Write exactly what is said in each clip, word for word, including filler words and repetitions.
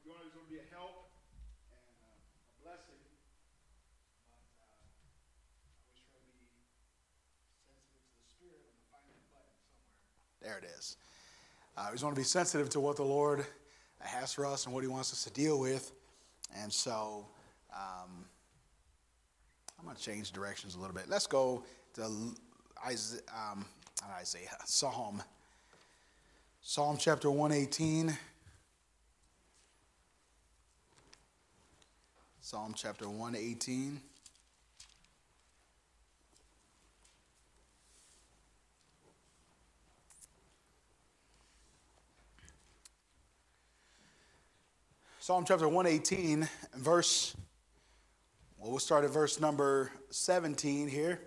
you always want to be a help and uh, a blessing. But uh, I always try to be sensitive to the Spirit and to find that button somewhere. There it is. I always want to be sensitive to what the Lord has for us and what he wants us to deal with. And so um, I'm going to change directions a little bit. Let's go to Isaiah, um, Isaiah, Psalm. Psalm chapter one eighteen. Psalm chapter one eighteen. Psalm chapter one eighteen, verse, well, we'll start at verse number seventeen here.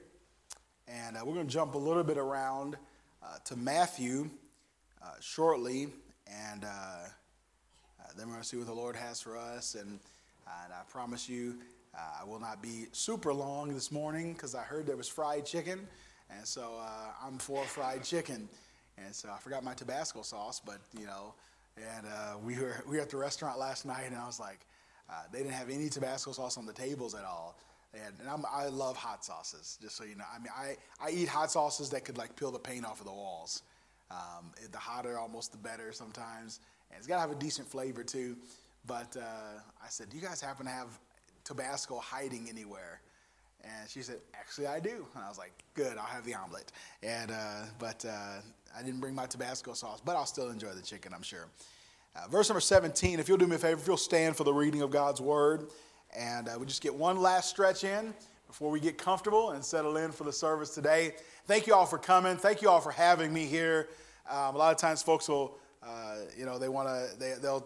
And uh, we're going to jump a little bit around uh, to Matthew uh, shortly. And uh, uh, then we're going to see what the Lord has for us. And, uh, and I promise you, uh, I will not be super long this morning because I heard there was fried chicken. And so uh, I'm for fried chicken. And so I forgot my Tabasco sauce, but, you know, and uh, we were we were at the restaurant last night, and I was like, uh, they didn't have any Tabasco sauce on the tables at all. They had, and I'm, I love hot sauces, just so you know. I mean, I, I eat hot sauces that could, like, peel the paint off of the walls. Um, the hotter, almost the better sometimes. And it's got to have a decent flavor, too. But uh, I said, do you guys happen to have Tabasco hiding anywhere? And she said, actually, I do. And I was like, good, I'll have the omelet. And uh, But uh, I didn't bring my Tabasco sauce, but I'll still enjoy the chicken, I'm sure. Uh, verse number seventeen, if you'll do me a favor, if you'll stand for the reading of God's word. And uh, we just get one last stretch in before we get comfortable and settle in for the service today. Thank you all for coming. Thank you all for having me here. Um, a lot of times folks will, uh, you know, they want to, they, they'll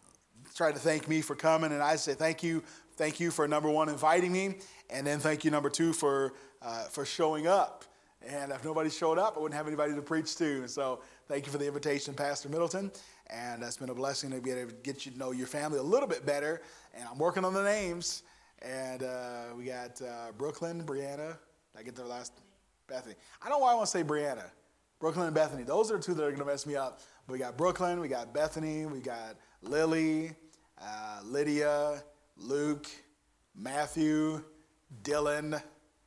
try to thank me for coming. And I say thank you. Thank you for, number one, inviting me. And then thank you, number two, for uh, for showing up. And if nobody showed up, I wouldn't have anybody to preach to. So thank you for the invitation, Pastor Middleton. And it's been a blessing to be able to get you to know your family a little bit better. And I'm working on the names. And uh, we got uh, Brooklyn, Brianna. Did I get their last? Bethany. I don't know why I want to say Brianna. Brooklyn and Bethany. Those are the two that are going to mess me up. But we got Brooklyn, we got Bethany, we got Lily, uh, Lydia, Luke, Matthew, Dylan,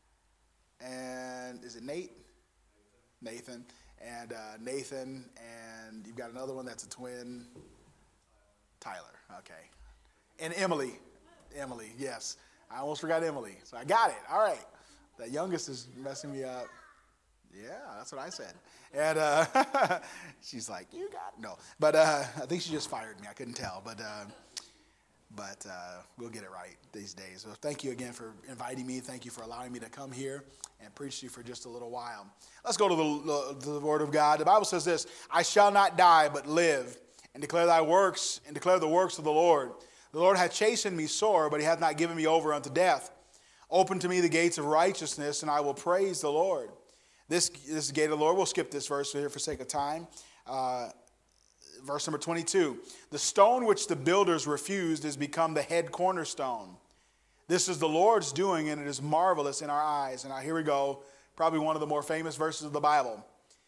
and is it Nate? Nathan. And uh, Nathan, and you've got another one that's a twin. Tyler, okay. And Emily. Emily, yes. I almost forgot Emily, so I got it. All right. That youngest is messing me up. Yeah, that's what I said. And uh, she's like, you got it. No. But uh, I think she just fired me. I couldn't tell. But uh, but uh, we'll get it right these days. So thank you again for inviting me. Thank you for allowing me to come here and preach to you for just a little while. Let's go to the, the, the Word of God. The Bible says this, I shall not die but live and declare thy works and declare the works of the Lord. The Lord hath chastened me sore, but he hath not given me over unto death. Open to me the gates of righteousness, and I will praise the Lord. This, this is the gate of the Lord. We'll skip this verse here for sake of time. Uh, verse number twenty-two. The stone which the builders refused is become the head cornerstone. This is the Lord's doing, and it is marvelous in our eyes. And now here we go. Probably one of the more famous verses of the Bible.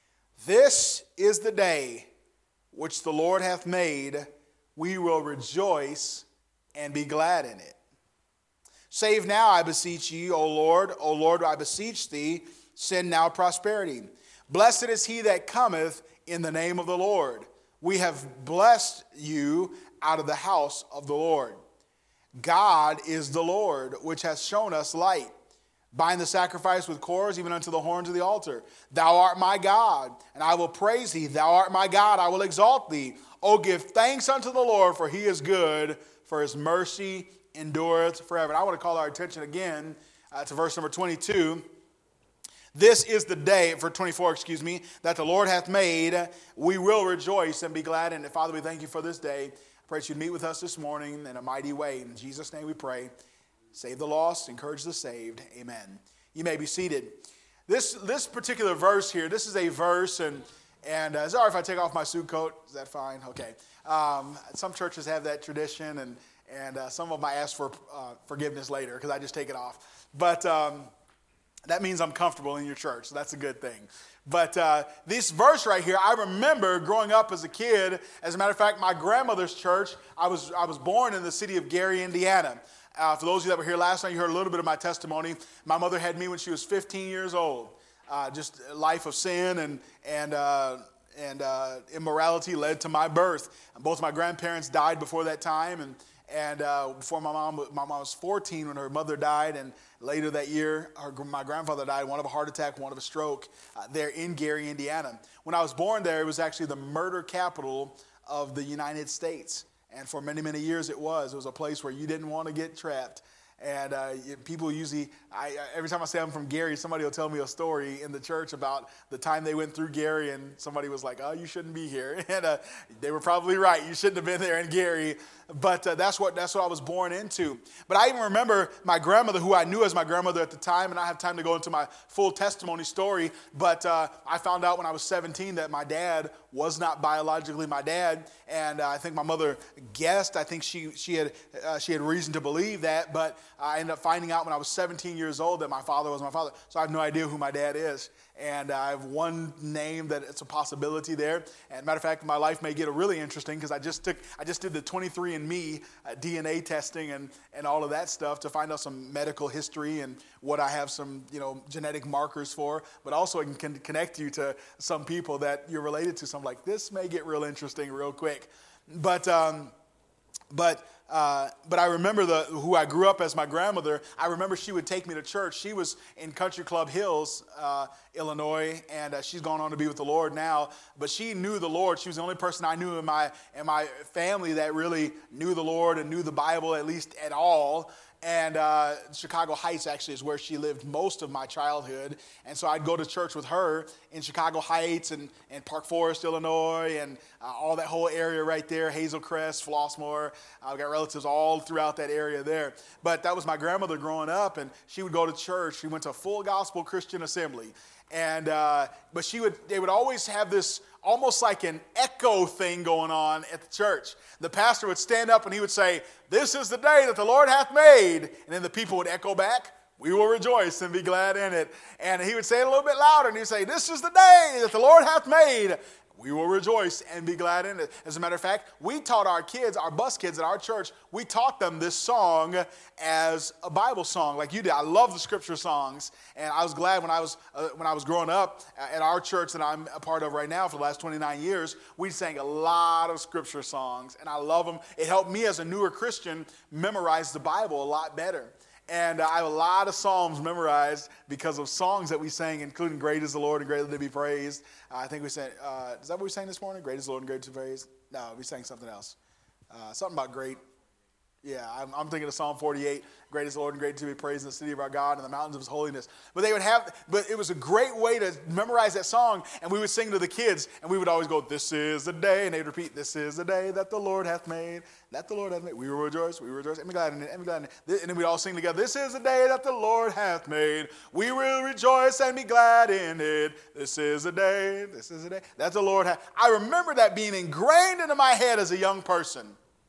This is the day which the Lord hath made. We will rejoice and be glad in it. Save now, I beseech ye, O Lord. O Lord, I beseech thee, send now prosperity. Blessed is he that cometh in the name of the Lord. We have blessed you out of the house of the Lord. God is the Lord, which hath shown us light. Bind the sacrifice with cords, even unto the horns of the altar. Thou art my God, and I will praise thee. Thou art my God, I will exalt thee. O give thanks unto the Lord, for he is good, for his mercy endureth forever. And I want to call our attention again uh, to verse number twenty-two. This is the day, for twenty-four, excuse me, that the Lord hath made. We will rejoice and be glad in it. Father, we thank you for this day. I pray that you'd meet with us this morning in a mighty way. In Jesus' name we pray. Save the lost, encourage the saved. Amen. You may be seated. This this particular verse here, this is a verse, and and uh, is it all right if I take off my suit coat? Is that fine? Okay. Um, some churches have that tradition, and and uh, some of them I ask for uh, forgiveness later because I just take it off. But um, That means I'm comfortable in your church, so that's a good thing. But uh, this verse right here, I remember growing up as a kid. As a matter of fact, my grandmother's church, I was I was born in the city of Gary, Indiana. Uh, for those of you that were here last night, you heard a little bit of my testimony. My mother had me when she was fifteen years old. Uh, just a life of sin and and uh, and uh, immorality led to my birth. And both my grandparents died before that time, and and uh, before my mom, my mom was fourteen when her mother died, and later that year, her, my grandfather died, one of a heart attack, one of a stroke, uh, there in Gary, Indiana. When I was born there, it was actually the murder capital of the United States. And for many, many years it was. It was a place where you didn't want to get trapped. And uh, people usually, I, every time I say I'm from Gary, somebody will tell me a story in the church about the time they went through Gary and somebody was like, oh, you shouldn't be here. And uh, they were probably right. You shouldn't have been there in Gary. But uh, that's what that's what I was born into. But I even remember my grandmother, who I knew as my grandmother at the time, and I have time to go into my full testimony story. But uh, I found out when I was seventeen that my dad was not biologically my dad, and uh, I think my mother guessed. I think she she had uh, she had reason to believe that. But I ended up finding out when I was seventeen years old that my father was my father. So I have no idea who my dad is. And uh, I have one name that it's a possibility there. And matter of fact, my life may get really interesting because I just took, I just did the twenty-three and me uh, D N A testing and, and all of that stuff to find out some medical history and what I have some, you know, genetic markers for. But also it can connect you to some people that you're related to. So I'm like, this may get real interesting real quick. But um, but. Uh, but I remember the who I grew up as my grandmother. I remember she would take me to church. She was in Country Club Hills, uh, Illinois, and uh, she's gone on to be with the Lord now. But she knew the Lord. She was the only person I knew in my in my family that really knew the Lord and knew the Bible at least at all. And uh, Chicago Heights actually is where she lived most of my childhood. And so I'd go to church with her in Chicago Heights and, and Park Forest, Illinois, and uh, all that whole area right there, Hazel Crest, Flossmoor. I've got relatives all throughout that area there. But that was my grandmother growing up, and she would go to church. She went to a full gospel Christian assembly. And uh, but she would they would always have this almost like an echo thing going on at the church. The pastor would stand up and he would say, "This is the day that the Lord hath made." And then the people would echo back, "We will rejoice and be glad in it." And he would say it a little bit louder and he'd say, "This is the day that the Lord hath made. We will rejoice and be glad in it." As a matter of fact, we taught our kids, our bus kids at our church, we taught them this song as a Bible song like you did. I love the scripture songs, and I was glad when I was uh, when I was growing up at our church that I'm a part of right now for the last twenty-nine years, we sang a lot of scripture songs, and I love them. It helped me as a newer Christian memorize the Bible a lot better. And uh, I have a lot of psalms memorized because of songs that we sang, including "Great is the Lord and greatly to be praised." Uh, I think we sang, uh, is that what we sang this morning? "Great is the Lord and greatly to be praised"? No, we sang something else. Uh, something about great. Yeah, I'm, I'm thinking of Psalm forty-eight. "Great is the Lord and greatly to be praised in the city of our God and the mountains of his holiness." But they would have, but it was a great way to memorize that song. And we would sing to the kids, and we would always go, "This is the day," and they'd repeat, "This is the day that the Lord hath made, that the Lord hath made. We will rejoice, we will rejoice, and be glad in it, and be glad in it." And then we'd all sing together, "This is the day that the Lord hath made. We will rejoice and be glad in it. This is the day, this is the day that the Lord hath." I remember that being ingrained into my head as a young person.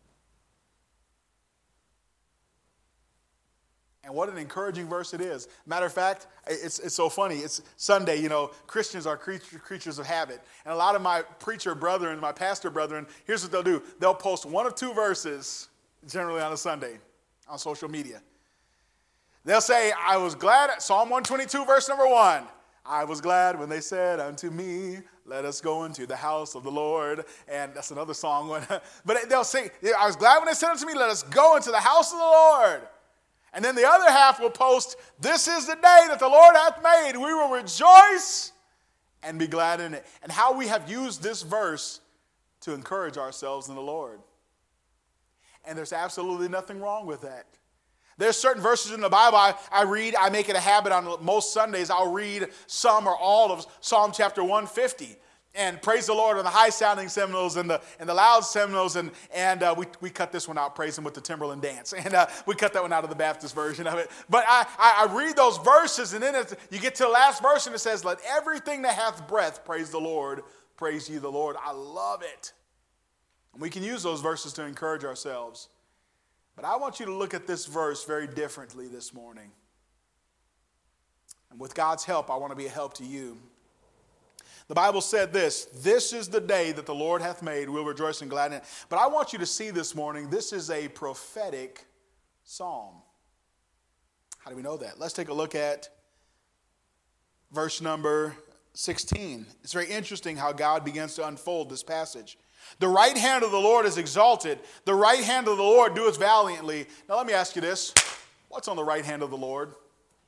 And what an encouraging verse it is. Matter of fact, it's it's so funny. It's Sunday, you know, Christians are creature, creatures of habit. And a lot of my preacher brethren, my pastor brethren, here's what they'll do. They'll post one or two verses, generally on a Sunday, on social media. They'll say, "I was glad," at Psalm one twenty-two, verse number one. "I was glad when they said unto me, let us go into the house of the Lord." And that's another song. But they'll say, "I was glad when they said unto me, let us go into the house of the Lord." And then the other half will post, "This is the day that the Lord hath made. We will rejoice and be glad in it." And how we have used this verse to encourage ourselves in the Lord. And there's absolutely nothing wrong with that. There's certain verses in the Bible I, I read. I make it a habit on most Sundays. I'll read some or all of Psalm chapter one fifty. And praise the Lord on the high-sounding hymnals and the and the loud hymnals, and and uh, we we cut this one out, praise Him with the Timberland dance, and uh, we cut that one out of the Baptist version of it. But I I, I read those verses, and then it's, you get to the last verse, and it says, "Let everything that hath breath praise the Lord. Praise ye the Lord." I love it. And we can use those verses to encourage ourselves. But I want you to look at this verse very differently this morning. And with God's help, I want to be a help to you. The Bible said this, this is the day that the Lord hath made. We'll rejoice and gladden it. But I want you to see this morning, this is a prophetic psalm. How do we know that? Let's take a look at verse number sixteen. It's very interesting how God begins to unfold this passage. The right hand of the Lord is exalted. The right hand of the Lord doeth valiantly. Now let me ask you this. What's on the right hand of the Lord? The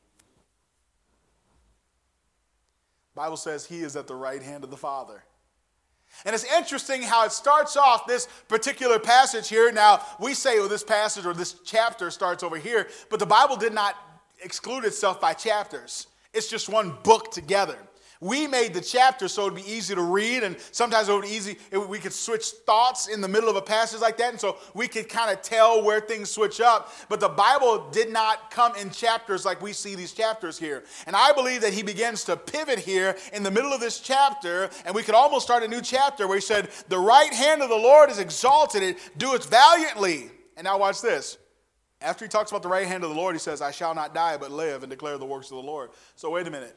Bible says he is at the right hand of the Father. And it's interesting how it starts off this particular passage here. Now, we say, well, this passage or this chapter starts over here, but the Bible did not exclude itself by chapters. It's just one book together. We made the chapter so it would be easy to read, and sometimes it would be easy, it, we could switch thoughts in the middle of a passage like that, and so we could kind of tell where things switch up. But the Bible did not come in chapters like we see these chapters here. And I believe that he begins to pivot here in the middle of this chapter, and we could almost start a new chapter where he said, the right hand of the Lord is exalted, it doeth valiantly. And now watch this. After he talks about the right hand of the Lord, he says, I shall not die but live and declare the works of the Lord. So wait a minute.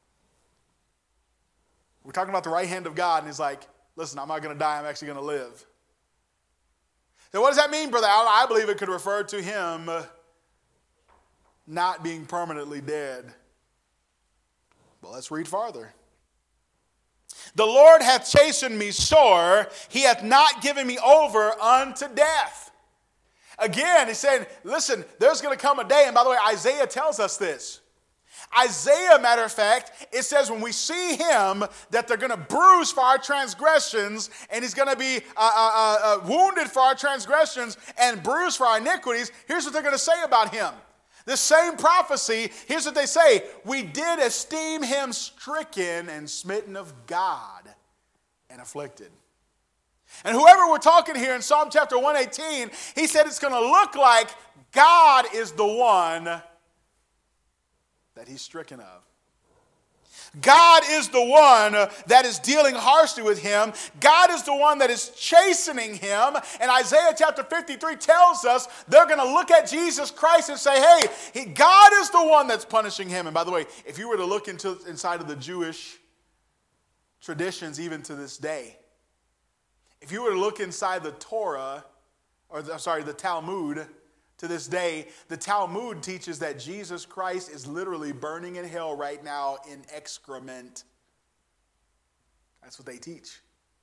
We're talking about the right hand of God, and he's like, listen, I'm not going to die, I'm actually going to live. So what does that mean, Brother Allen? I believe it could refer to him not being permanently dead. Well, let's read farther. The Lord hath chastened me sore, he hath not given me over unto death. Again, he's saying, listen, there's going to come a day, and by the way, Isaiah tells us this. Isaiah, matter of fact, it says when we see him that they're going to bruise for our transgressions, and he's going to be uh, uh, uh, wounded for our transgressions and bruised for our iniquities. Here's what they're going to say about him. This same prophecy, here's what they say. We did esteem him stricken and smitten of God and afflicted. And whoever we're talking here in Psalm chapter one eighteen, he said it's going to look like God is the one that he's stricken of. God is the one that is dealing harshly with him. God is the one that is chastening him. And Isaiah chapter fifty-three tells us they're going to look at Jesus Christ and say, hey, he, God is the one that's punishing him. And by the way, if you were to look into inside of the Jewish traditions even to this day, if you were to look inside the Torah, or the, sorry, the Talmud, to this day, the Talmud teaches that Jesus Christ is literally burning in hell right now in excrement. That's what they teach.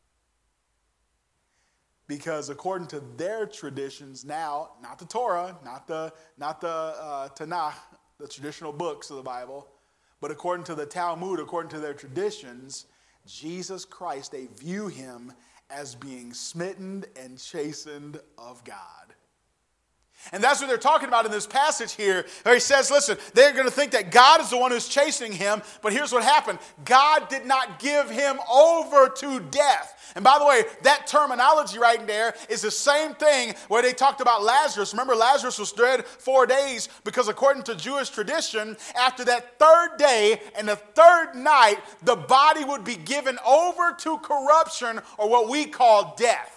Because according to their traditions now, not the Torah, not the, not the uh, Tanakh, the traditional books of the Bible, but according to the Talmud, according to their traditions, Jesus Christ, they view him as being smitten and chastened of God. And that's what they're talking about in this passage here, where he says, listen, they're going to think that God is the one who's chastening him, but here's what happened. God did not give him over to death. And by the way, that terminology right there is the same thing where they talked about Lazarus. Remember, Lazarus was dead four days because according to Jewish tradition, after that third day and the third night, the body would be given over to corruption, or what we call death.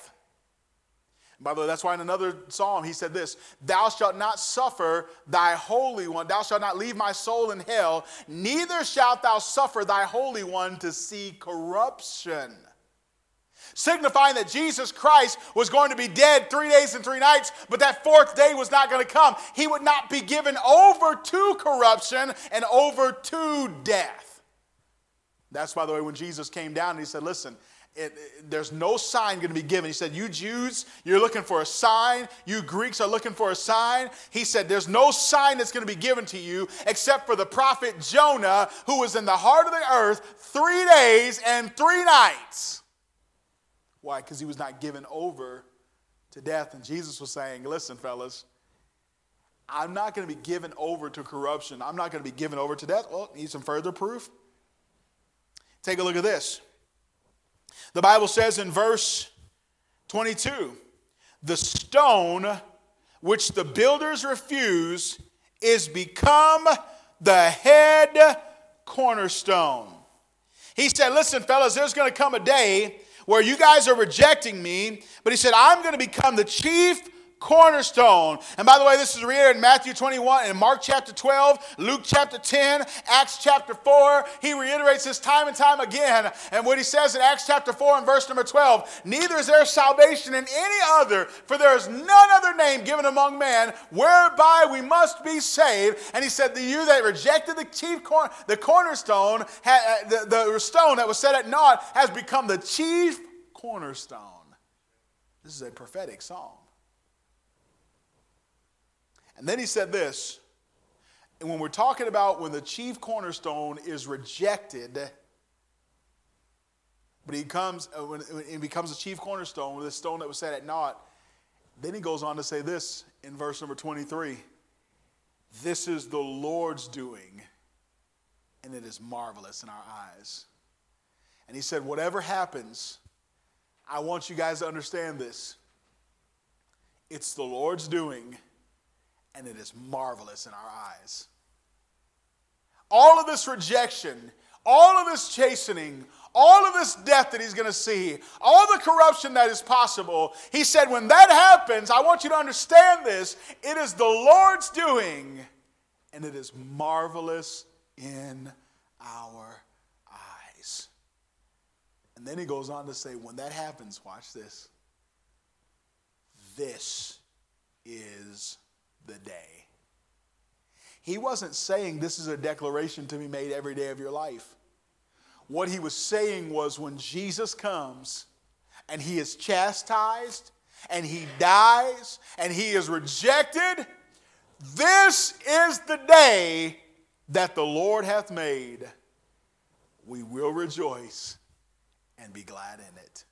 By the way, that's why in another psalm he said this, thou shalt not suffer thy Holy One, thou shalt not leave my soul in hell, neither shalt thou suffer thy Holy One to see corruption. Signifying that Jesus Christ was going to be dead three days and three nights, but that fourth day was not going to come. He would not be given over to corruption and over to death. That's, by the way, when Jesus came down and he said, listen, It, it, there's no sign going to be given. He said, you Jews, you're looking for a sign. You Greeks are looking for a sign. He said, there's no sign that's going to be given to you except for the prophet Jonah, who was in the heart of the earth three days and three nights. Why? Because he was not given over to death. And Jesus was saying, listen, fellas, I'm not going to be given over to corruption. I'm not going to be given over to death. Well, need some further proof? Take a look at this. The Bible says in verse twenty-two, the stone which the builders refuse is become the head cornerstone. He said, listen, fellas, there's going to come a day where you guys are rejecting me, but he said, I'm going to become the chief cornerstone. And by the way, this is reiterated in Matthew twenty-one, in Mark chapter twelve, Luke chapter ten, Acts chapter four. He reiterates this time and time again. And what he says in Acts chapter four and verse number twelve, neither is there salvation in any other, for there is none other name given among men whereby we must be saved. And he said, the you that rejected the chief corner, the cornerstone, ha, the, the stone that was set at naught, has become the chief cornerstone. This is a prophetic psalm. And then he said this, and when we're talking about when the chief cornerstone is rejected, but he comes, uh, when it becomes a chief cornerstone, with a stone that was set at naught, then he goes on to say this in verse number twenty-three, this is the Lord's doing, and it is marvelous in our eyes. And he said, whatever happens, I want you guys to understand this. It's the Lord's doing, and it is marvelous in our eyes. All of this rejection, all of this chastening, all of this death that he's going to see, all the corruption that is possible, he said, when that happens, I want you to understand this, it is the Lord's doing, and it is marvelous in our eyes. And then he goes on to say, when that happens, watch this, this is the day. He wasn't saying this is a declaration to be made every day of your life. What he was saying was when Jesus comes and he is chastised and he dies and he is rejected, this is the day that the Lord hath made. We will rejoice and be glad in it.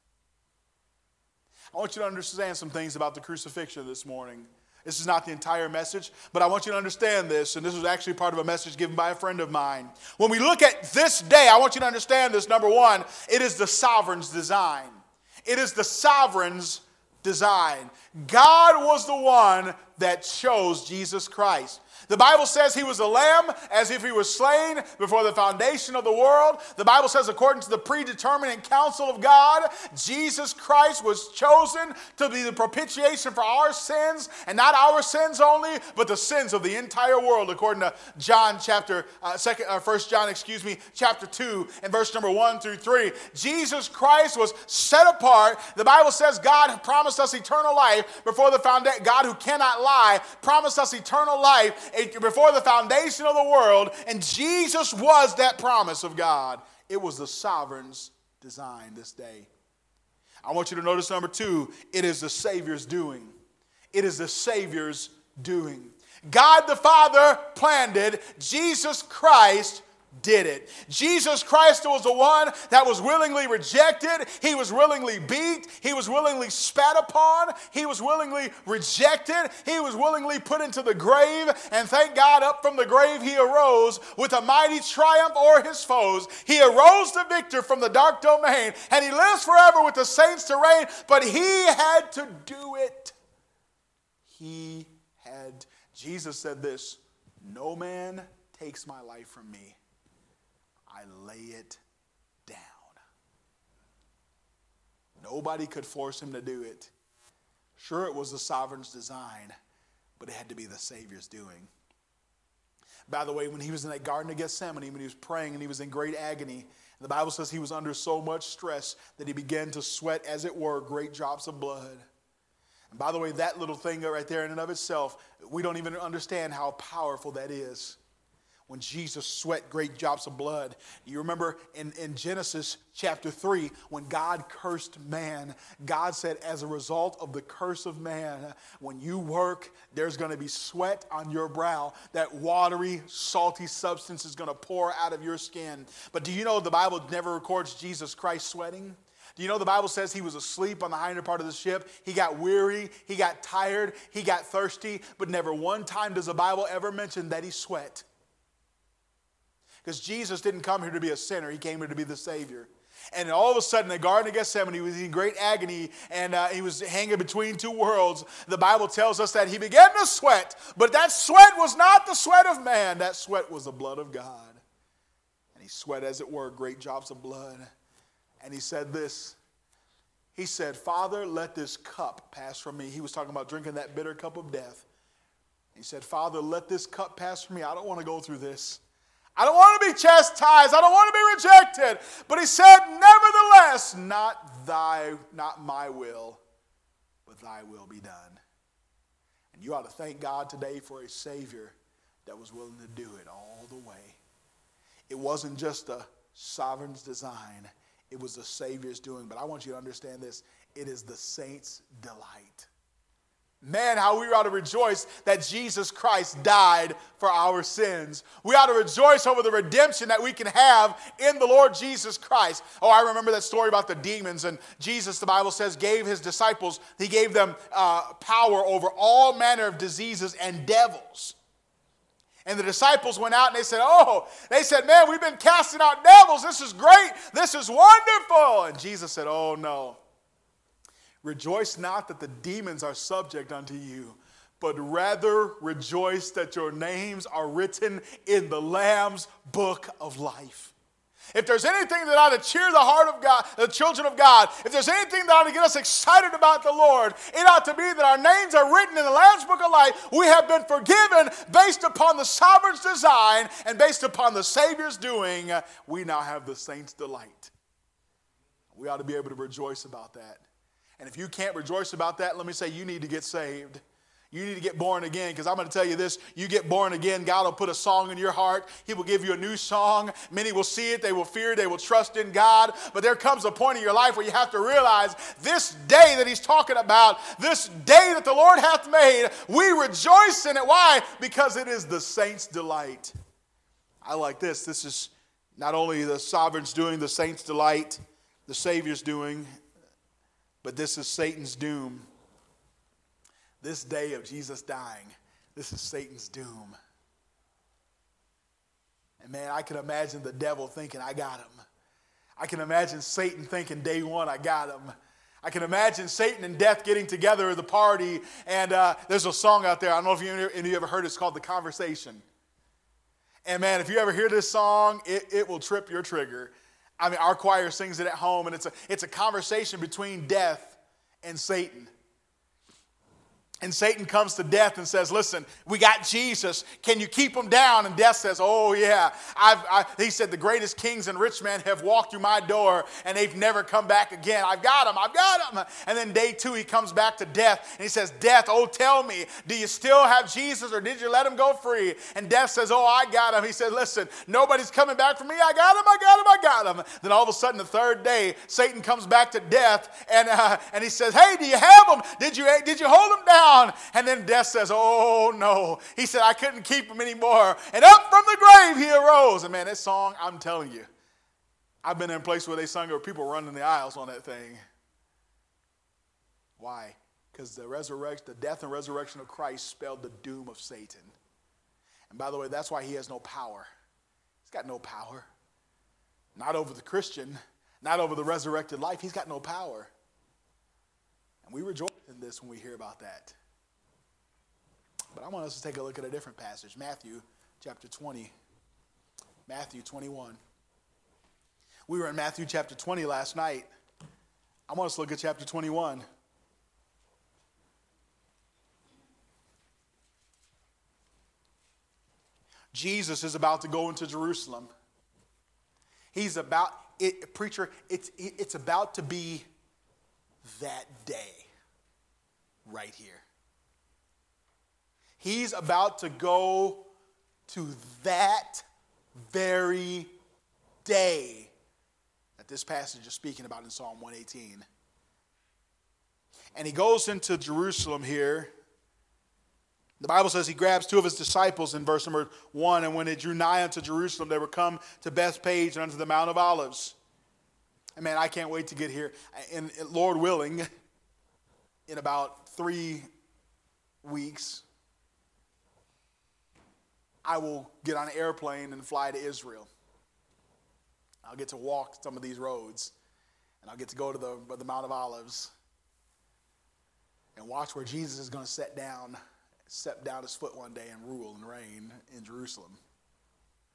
I want you to understand some things about the crucifixion this morning. This is not the entire message, but I want you to understand this, and this was actually part of a message given by a friend of mine. When we look at this day, I want you to understand this. Number one, it is the sovereign's design. It is the sovereign's design. God was the one that chose Jesus Christ. The Bible says he was a lamb as if he was slain before the foundation of the world. The Bible says according to the predeterminate counsel of God, Jesus Christ was chosen to be the propitiation for our sins, and not our sins only, but the sins of the entire world, according to John chapter, uh, second, uh, First John, excuse me, chapter two and verse number one through three. Jesus Christ was set apart. The Bible says God promised us eternal life before the foundation. God, who cannot lie, promised us eternal life before the foundation of the world, and Jesus was that promise of God. It was the sovereign's design this day. I want you to notice number two, it is the Savior's doing. It is the Savior's doing. God the Father planned it. Jesus Christ did it. Jesus Christ was the one that was willingly rejected. He was willingly beat. He was willingly spat upon. He was willingly rejected. He was willingly put into the grave. And thank God, up from the grave he arose with a mighty triumph o'er his foes. He arose the victor from the dark domain, and he lives forever with the saints to reign. But he had to do it. He had. Jesus said this, no man takes my life from me. I lay it down. Nobody could force him to do it. Sure, it was the sovereign's design, but it had to be the Savior's doing. By the way, when he was in that Garden of Gethsemane, when he was praying and he was in great agony, the Bible says he was under so much stress that he began to sweat, as it were, great drops of blood. And by the way, that little thing right there in and of itself, we don't even understand how powerful that is. When Jesus sweat great drops of blood. You remember in, in Genesis chapter three, when God cursed man, God said, as a result of the curse of man, when you work, there's going to be sweat on your brow. That watery, salty substance is going to pour out of your skin. But do you know the Bible never records Jesus Christ sweating? Do you know the Bible says he was asleep on the hinder part of the ship? He got weary, he got tired, he got thirsty, but never one time does the Bible ever mention that he sweat. Because Jesus didn't come here to be a sinner. He came here to be the Savior. And all of a sudden, in the Garden of Gethsemane, he was in great agony, and uh, he was hanging between two worlds. The Bible tells us that he began to sweat, but that sweat was not the sweat of man. That sweat was the blood of God. And he sweat, as it were, great drops of blood. And he said this, He said, Father, let this cup pass from me. He was talking about drinking that bitter cup of death. He said, Father, let this cup pass from me. I don't want to go through this. I don't want to be chastised. I don't want to be rejected. But he said, nevertheless, not thy, not my will, but thy will be done. And you ought to thank God today for a Savior that was willing to do it all the way. It wasn't just a sovereign's design. It was the Savior's doing. But I want you to understand this. It is the saints' delight. Man, how we ought to rejoice that Jesus Christ died for our sins. We ought to rejoice over the redemption that we can have in the Lord Jesus Christ. Oh, I remember that story about the demons. And Jesus, the Bible says, gave his disciples, he gave them uh, power over all manner of diseases and devils. And the disciples went out and they said, oh, they said, man, we've been casting out devils. This is great. This is wonderful. And Jesus said, oh, no. Rejoice not that the demons are subject unto you, but rather rejoice that your names are written in the Lamb's book of life. If there's anything that ought to cheer the heart of God, the children of God, if there's anything that ought to get us excited about the Lord, it ought to be that our names are written in the Lamb's book of life. We have been forgiven based upon the sovereign's design and based upon the Savior's doing. We now have the saints' delight. We ought to be able to rejoice about that. And if you can't rejoice about that, let me say you need to get saved. You need to get born again, because I'm going to tell you this. You get born again, God will put a song in your heart. He will give you a new song. Many will see it. They will fear. They will trust in God. But there comes a point in your life where you have to realize this day that he's talking about, this day that the Lord hath made, we rejoice in it. Why? Because it is the saints' delight. I like this. This is not only the sovereign's doing, the saints' delight, the Savior's doing, but this is Satan's doom. This day of Jesus dying, this is Satan's doom. And man, I can imagine the devil thinking, I got him. I can imagine Satan thinking, day one, I got him. I can imagine Satan and death getting together at the party. And uh, there's a song out there, I don't know if you, any of you ever heard it, it's called The Conversation. And man, if you ever hear this song, it, it will trip your trigger. I mean, our choir sings it at home, and it's a, it's a conversation between death and Satan. And Satan comes to death and says, listen, we got Jesus. Can you keep him down? And death says, oh, yeah. I've, I, he said, the greatest kings and rich men have walked through my door, and they've never come back again. I've got him. I've got him. And then day two, he comes back to death, and he says, death, oh, tell me, do you still have Jesus, or did you let him go free? And death says, oh, I got him. He said, listen, nobody's coming back for me. I got him. I got him. I got him. Then all of a sudden, the third day, Satan comes back to death, and, uh, and he says, hey, do you have him? Did you, did you hold him down? And then death says, oh, no. He said, I couldn't keep him anymore. And up from the grave he arose. And man, that song, I'm telling you, I've been in a place where they sung it, where people running the aisles on that thing. Why? Because the resurrection, the death and resurrection of Christ spelled the doom of Satan. And by the way, that's why he has no power. He's got no power. Not over the Christian, not over the resurrected life. He's got no power. And we rejoice in this when we hear about that. But I want us to take a look at a different passage. Matthew chapter twenty. Matthew twenty-one. We were in Matthew chapter twenty last night. I want us to look at chapter twenty-one. Jesus is about to go into Jerusalem. He's about, it, preacher, it's, it's about to be that day right here. He's about to go to that very day that this passage is speaking about in Psalm one eighteen. And he goes into Jerusalem here. The Bible says he grabs two of his disciples in verse number one. And when they drew nigh unto Jerusalem, they were come to Bethpage and unto the Mount of Olives. And man, I can't wait to get here. And Lord willing, in about three weeks, I will get on an airplane and fly to Israel. I'll get to walk some of these roads, and I'll get to go to the, the Mount of Olives and watch where Jesus is going to set down, step down his foot one day and rule and reign in Jerusalem.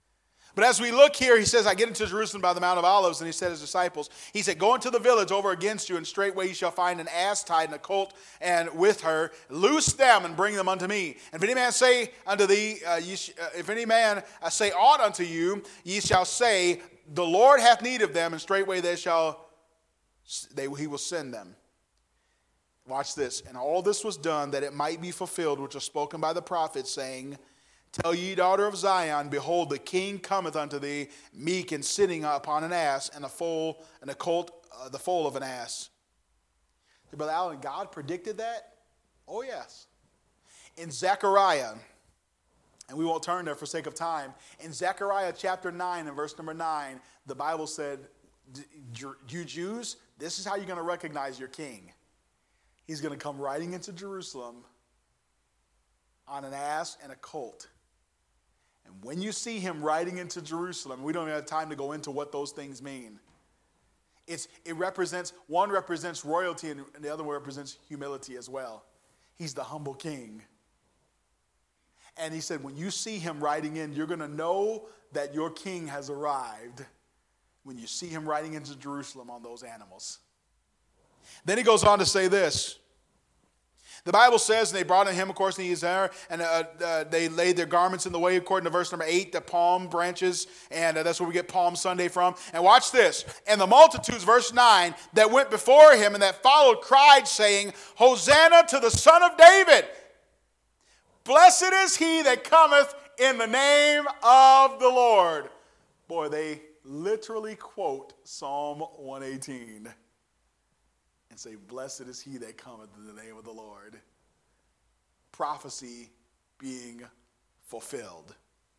But as we look here, he says, I get into Jerusalem by the Mount of Olives, and he said to his disciples, he said, go into the village over against you, and straightway you shall find an ass tied and a colt, and with her, loose them and bring them unto me. And if any man say unto thee, uh, ye sh- uh, if any man uh, say aught unto you, ye shall say, the Lord hath need of them, and straightway they shall, they, he will send them. Watch this. And all this was done that it might be fulfilled, which was spoken by the prophet, saying, tell ye, daughter of Zion, behold, the king cometh unto thee, meek and sitting upon an ass, and a foal, and a colt, uh, the foal of an ass. So, Brother Allen, God predicted that? Oh, yes. In Zechariah, and we won't turn there for sake of time, in Zechariah chapter nine and verse number nine, the Bible said, you Jews, this is how you're going to recognize your king. He's going to come riding into Jerusalem on an ass and a colt. And when you see him riding into Jerusalem, we don't have time to go into what those things mean. It's, it represents, one represents royalty and the other one represents humility as well. He's the humble king. And he said, when you see him riding in, you're going to know that your king has arrived when you see him riding into Jerusalem on those animals. Then he goes on to say this. The Bible says, and they brought him, of course, and he is there, and uh, uh, they laid their garments in the way, according to verse number eight, the palm branches, and uh, that's where we get Palm Sunday from. And watch this. And the multitudes, verse nine, that went before him and that followed cried, saying, Hosanna to the Son of David. Blessed is he that cometh in the name of the Lord. Boy, they literally quote Psalm one eighteen. And say, blessed is he that cometh in the name of the Lord. Prophecy being fulfilled.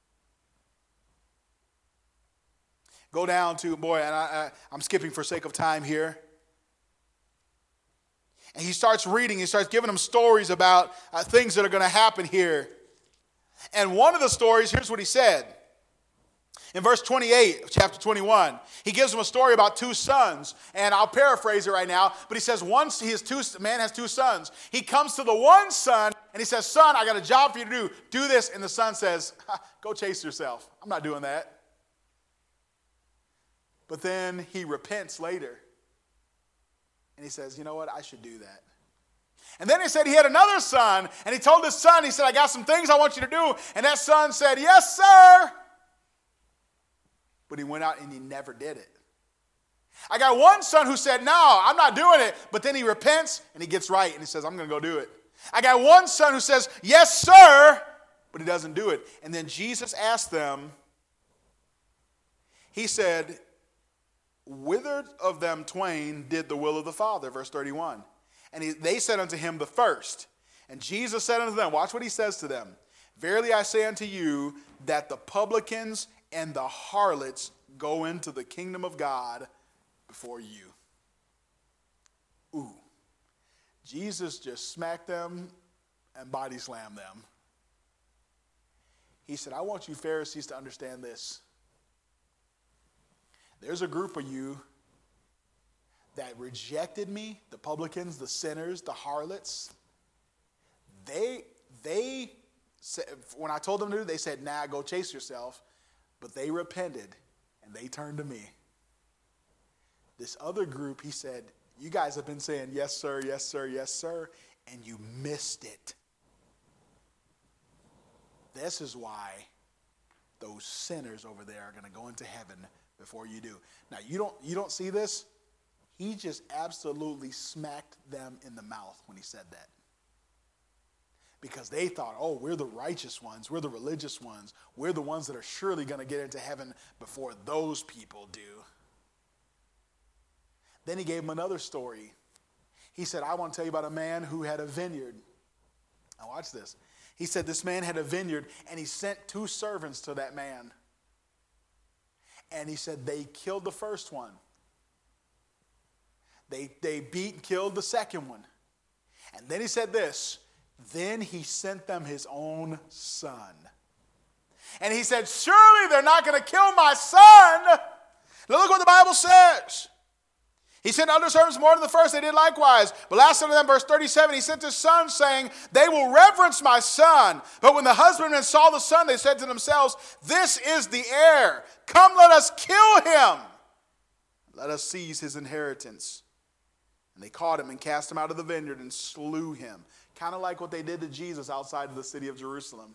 Go down to, boy, and I, I, I'm skipping for sake of time here. And he starts reading, he starts giving them stories about uh, things that are going to happen here. And one of the stories, here's what he said. In verse twenty-eight of chapter twenty-one, he gives them a story about two sons. And I'll paraphrase it right now. But he says, one, he has two, man has two sons. He comes to the one son and he says, son, I got a job for you to do. Do this. And the son says, go chase yourself. I'm not doing that. But then he repents later. And he says, you know what? I should do that. And then he said he had another son. And he told his son, he said, I got some things I want you to do. And that son said, yes, sir. But he went out and he never did it. I got one son who said, no, I'm not doing it. But then he repents and he gets right and he says, I'm going to go do it. I got one son who says, yes, sir, but he doesn't do it. And then Jesus asked them, he said, whither of them twain did the will of the Father? Verse thirty-one. And he, they said unto him, the first. And Jesus said unto them, watch what he says to them. Verily I say unto you that the publicans and the harlots go into the kingdom of God before you. Ooh. Jesus just smacked them and body slammed them. He said, I want you Pharisees to understand this. There's a group of you that rejected me, the publicans, the sinners, the harlots. They, they, when I told them to do, they said, nah, go chase yourself. But they repented, and they turned to me. This other group, he said, you guys have been saying, yes, sir, yes, sir, yes, sir, and you missed it. This is why those sinners over there are going to go into heaven before you do. Now, you don't, you don't see this. He just absolutely smacked them in the mouth when he said that. Because they thought, oh, we're the righteous ones. We're the religious ones. We're the ones that are surely going to get into heaven before those people do. Then he gave them another story. He said, I want to tell you about a man who had a vineyard. Now watch this. He said this man had a vineyard, and he sent two servants to that man. And he said they killed the first one. They, they beat and killed the second one. And then he said this. Then he sent them his own son. And he said, surely they're not going to kill my son. Now look what the Bible says. He sent other servants more than the first. They did likewise. But last of them, verse thirty-seven, he sent his son, saying, they will reverence my son. But when the husbandmen saw the son, they said to themselves, this is the heir. Come, let us kill him. Let us seize his inheritance. And they caught him and cast him out of the vineyard and slew him. Kind of like what they did to Jesus outside of the city of Jerusalem.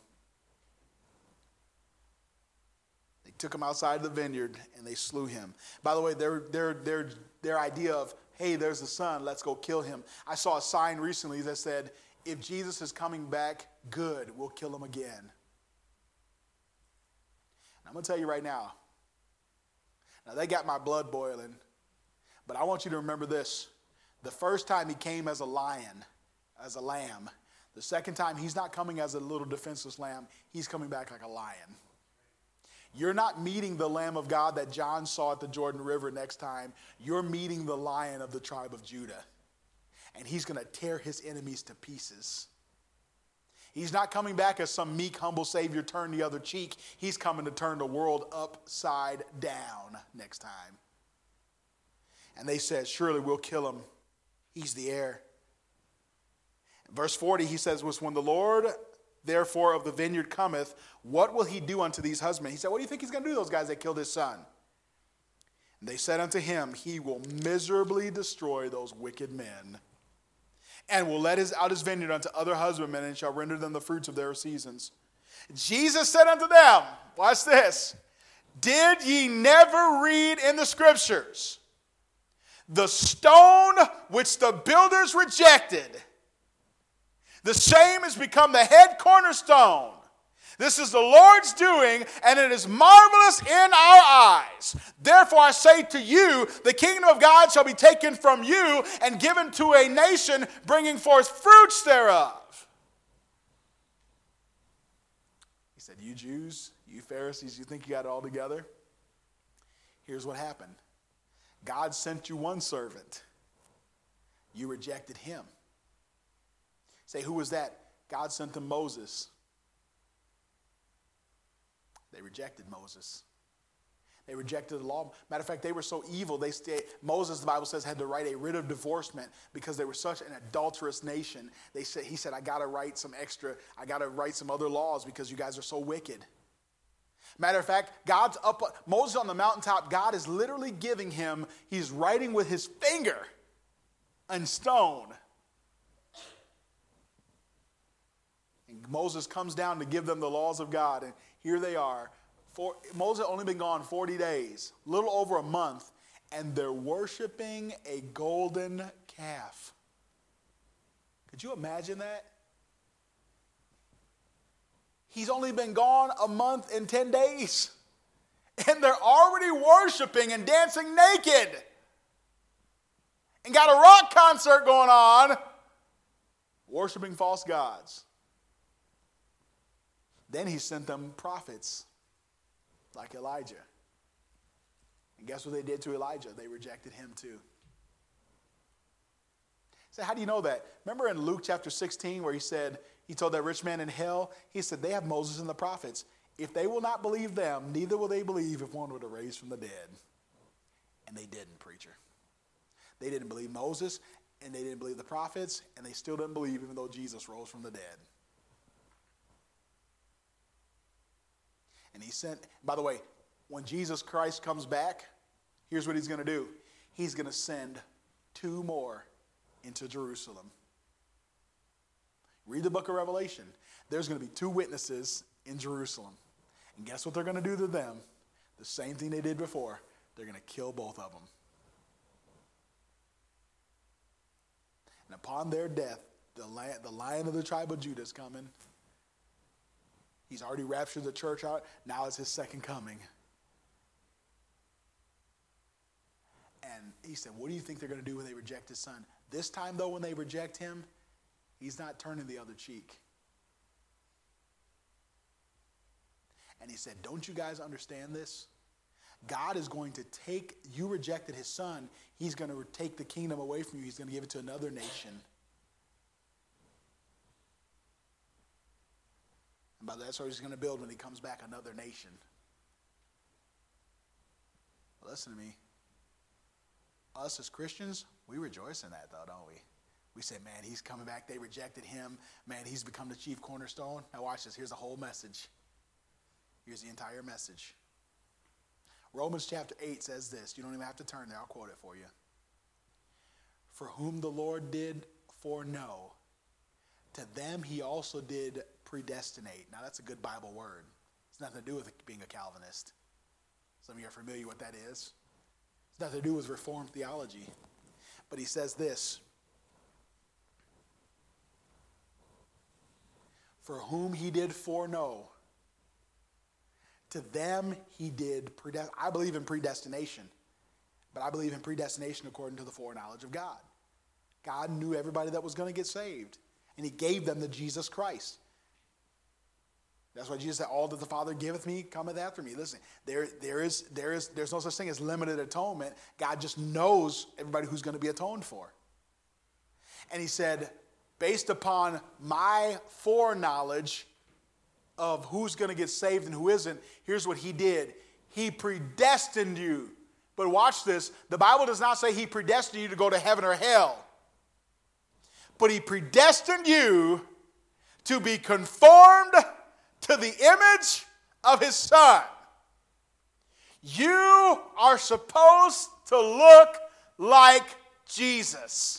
They took him outside the vineyard and they slew him. By the way, their, their, their, their idea of, hey, there's the son, let's go kill him. I saw a sign recently that said, if Jesus is coming back, good, we'll kill him again. And I'm going to tell you right now, now they got my blood boiling, but I want you to remember this. The first time he came as a lion, as a lamb. The second time he's not coming as a little defenseless lamb, he's coming back like a lion. You're not meeting the Lamb of God that John saw at the Jordan River next time. You're meeting the Lion of the tribe of Judah. And he's going to tear his enemies to pieces. He's not coming back as some meek, humble Savior, turn the other cheek. He's coming to turn the world upside down next time. And they said, surely we'll kill him. He's the heir. In verse forty, he says, was when the Lord therefore of the vineyard cometh, what will he do unto these husbands? He said, what do you think he's going to do to those guys that killed his son? And they said unto him, he will miserably destroy those wicked men, and will let his out his vineyard unto other husbandmen, and shall render them the fruits of their seasons. Jesus said unto them, watch this, did ye never read in the scriptures, the stone which the builders rejected, the same has become the head cornerstone. This is the Lord's doing, and it is marvelous in our eyes. Therefore I say to you, the kingdom of God shall be taken from you and given to a nation, bringing forth fruits thereof. He said, you Jews, you Pharisees, you think you got it all together? Here's what happened. God sent you one servant. You rejected him. Say, who was that? God sent them Moses. They rejected Moses. They rejected the law. Matter of fact, they were so evil, they stayed, Moses, the Bible says, had to write a writ of divorcement because they were such an adulterous nation. They said, he said, I got to write some extra, I got to write some other laws because you guys are so wicked. Matter of fact, God's up, Moses on the mountaintop, God is literally giving him, he's writing with his finger on stone. And Moses comes down to give them the laws of God, and here they are. For, Moses had only been gone forty days, a little over a month, and they're worshiping a golden calf. Could you imagine that? He's only been gone a month and ten days, and they're already worshiping and dancing naked, and got a rock concert going on, worshiping false gods. Then he sent them prophets like Elijah. And guess what they did to Elijah? They rejected him too. So how do you know that? Remember in Luke chapter sixteen where he said, he told that rich man in hell, he said, they have Moses and the prophets. If they will not believe them, neither will they believe if one were to raise from the dead. And they didn't, preacher. They didn't believe Moses, and they didn't believe the prophets, and they still didn't believe even though Jesus rose from the dead. And he sent, by the way, when Jesus Christ comes back, here's what he's going to do. He's going to send two more into Jerusalem. Read the book of Revelation. There's going to be two witnesses in Jerusalem. And guess what they're going to do to them? The same thing they did before. They're going to kill both of them. And upon their death, the lion, the lion of the tribe of Judah is coming. He's already raptured the church out. Now it's his second coming. And he said, what do you think they're going to do when they reject his son? This time, though, when they reject him, he's not turning the other cheek. And he said, don't you guys understand this? God is going to take, you rejected his son, he's going to take the kingdom away from you. He's going to give it to another nation. And by that's what he's going to build when he comes back, another nation. Listen to me. us as Christians, we rejoice in that though, don't we? We say, man, he's coming back. They rejected him. Man, he's become the chief cornerstone. Now watch this. Here's the whole message. Here's the entire message. Romans chapter eight says this. You don't even have to turn there. I'll quote it for you. For whom the Lord did foreknow, to them he also did predestinate. Now that's a good Bible word. It's nothing to do with being a Calvinist. Some of you are familiar with what that is. It's nothing to do with Reformed theology. But he says this. For whom he did foreknow, to them he did predestinate. I believe in predestination, but I believe in predestination according to the foreknowledge of God. God knew everybody that was going to get saved, and he gave them the Jesus Christ. That's why Jesus said, all that the Father giveth me cometh after me. Listen, there, there is, there is, there's no such thing as limited atonement. God just knows everybody who's going to be atoned for. And he said, based upon my foreknowledge of who's going to get saved and who isn't, here's what he did. He predestined you. But watch this. The Bible does not say he predestined you to go to heaven or hell. But he predestined you to be conformed to the image of his Son. You are supposed to look like Jesus.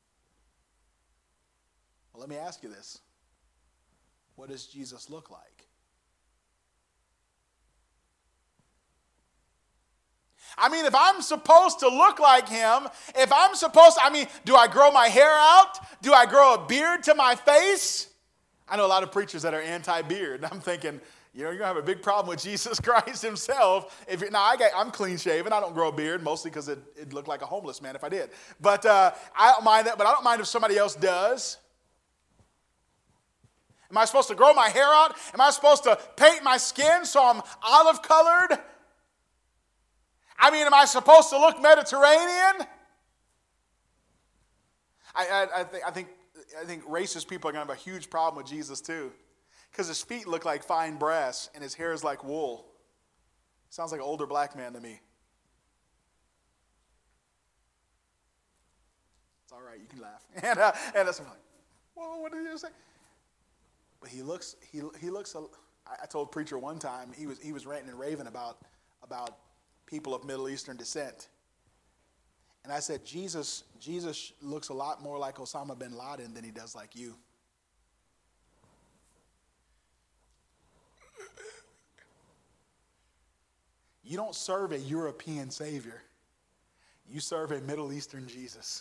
Well, let me ask you this. What does Jesus look like? I mean, if I'm supposed to look like him, if I'm supposed to, I mean, do I grow my hair out? Do I grow a beard to my face? I know a lot of preachers that are anti-beard. I'm thinking, you know, you're going to have a big problem with Jesus Christ himself. If you're, now, I got, I'm clean-shaven. I don't grow a beard, mostly because it, it'd look like a homeless man if I did. But uh, I don't mind that, but I don't mind if somebody else does. Am I supposed to grow my hair out? Am I supposed to paint my skin so I'm olive-colored? I mean, am I supposed to look Mediterranean? I, I, I, think, I, think, I think racist people are going to have a huge problem with Jesus too. Because his feet look like fine brass and his hair is like wool. Sounds like an older black man to me. It's all right, you can laugh. And, uh, and that's, I'm like, whoa, what did you say? But he looks, he, he looks, a, I told a preacher one time, he was, he was ranting and raving about, about people of Middle Eastern descent. And I said, Jesus, Jesus looks a lot more like Osama bin Laden than he does like you. You don't serve a European Savior. You serve a Middle Eastern Jesus.